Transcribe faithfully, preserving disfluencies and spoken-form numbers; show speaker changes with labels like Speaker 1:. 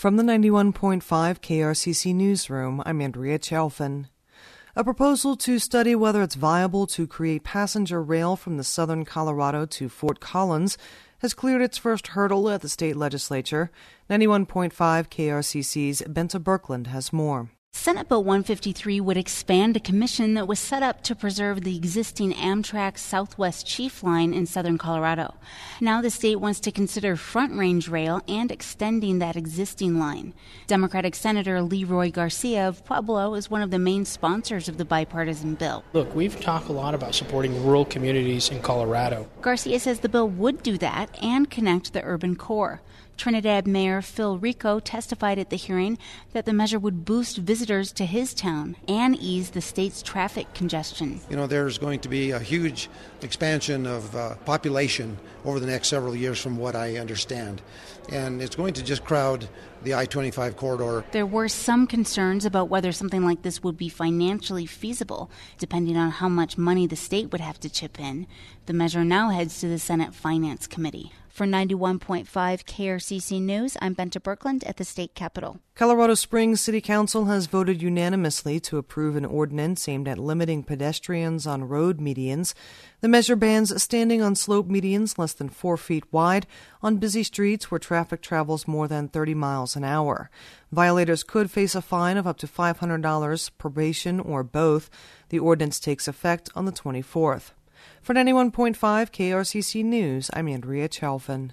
Speaker 1: From the ninety-one point five K R C C Newsroom, I'm Andrea Chalfin. A proposal to study whether it's viable to create passenger rail from the southern Colorado to Fort Collins has cleared its first hurdle at the state legislature. ninety-one point five K R C C's Benta Birkeland has more.
Speaker 2: Senate Bill one fifty-three would expand a commission that was set up to preserve the existing Amtrak Southwest Chief Line in southern Colorado. Now the state wants to consider Front Range Rail and extending that existing line. Democratic Senator Leroy Garcia of Pueblo is one of the main sponsors of the bipartisan bill.
Speaker 3: Look, we've talked a lot about supporting rural communities in Colorado.
Speaker 2: Garcia says the bill would do that and connect the urban core. Trinidad Mayor Phil Rico testified at the hearing that the measure would boost visitors to his town and ease the state's traffic congestion.
Speaker 4: You know, there's going to be a huge expansion of uh, population over the next several years from what I understand. And it's going to just crowd the I twenty-five corridor.
Speaker 2: There were some concerns about whether something like this would be financially feasible, depending on how much money the state would have to chip in. The measure now heads to the Senate Finance Committee. For ninety-one point five K R C C News, I'm Benta Birkeland at the state capitol.
Speaker 1: Colorado Springs City Council has voted unanimously to approve an ordinance aimed at limiting pedestrians on road medians. The measure bans standing on slope medians less than four feet wide on busy streets where traffic travels more than thirty miles an hour. Violators could face a fine of up to five hundred dollars, probation, or both. The ordinance takes effect on the twenty-fourth. For ninety-one point five K R C C News, I'm Andrea Chalfin.